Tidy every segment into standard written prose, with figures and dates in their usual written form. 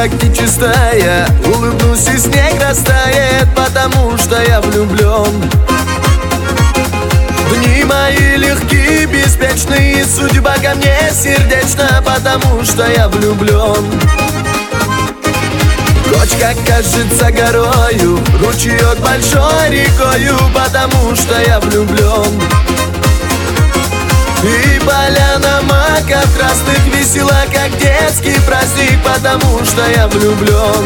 как нечистая, улыбнусь и снег растает, потому что я влюблен. Дни мои легкие, беспечные, судьба ко мне сердечна, потому что я влюблен. Кочка кажется горою, ручеек большой рекою, потому что я влюблен. И поляна маков красных весела, как детский праздник, потому что я влюблен.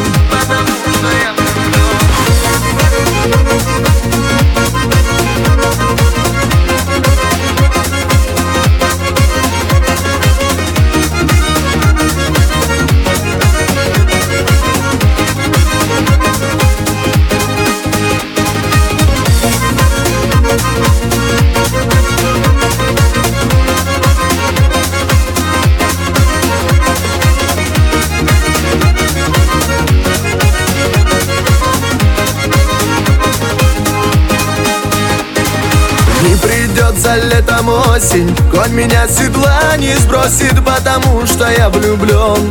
Не придет за летом осень, конь меня с седла не сбросит, потому что я влюблен.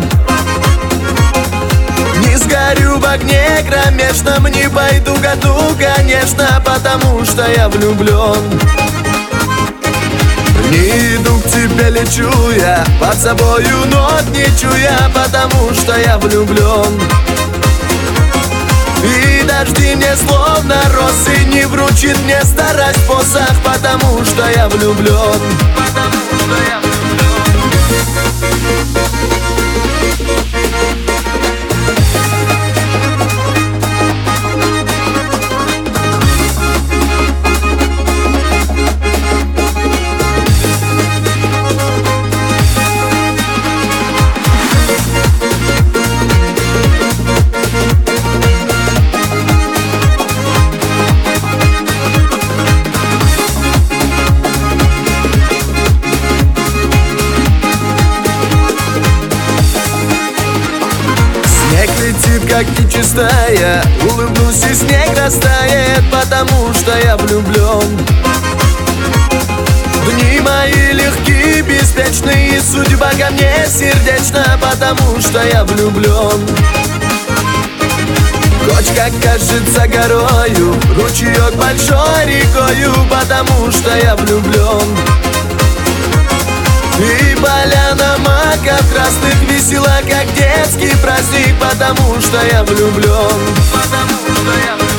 Не сгорю в огне кромешном, не пойду к аду, конечно, потому что я влюблен. Не иду к тебе, лечу я, под собою нот не чуя, потому что я влюблен. И дожди мне словно росы, не вручит мне старость посох, потому что я влюблен. Летит как нечистая, улыбнусь и снег растает, потому что я влюблен. Дни мои легкие, беспечные, судьба ко мне сердечна, потому что я влюблен. Кочка кажется горою, ручеек большой рекою, потому что я влюблен. И поляна маков красных весела, как детский праздник, потому что я влюблен.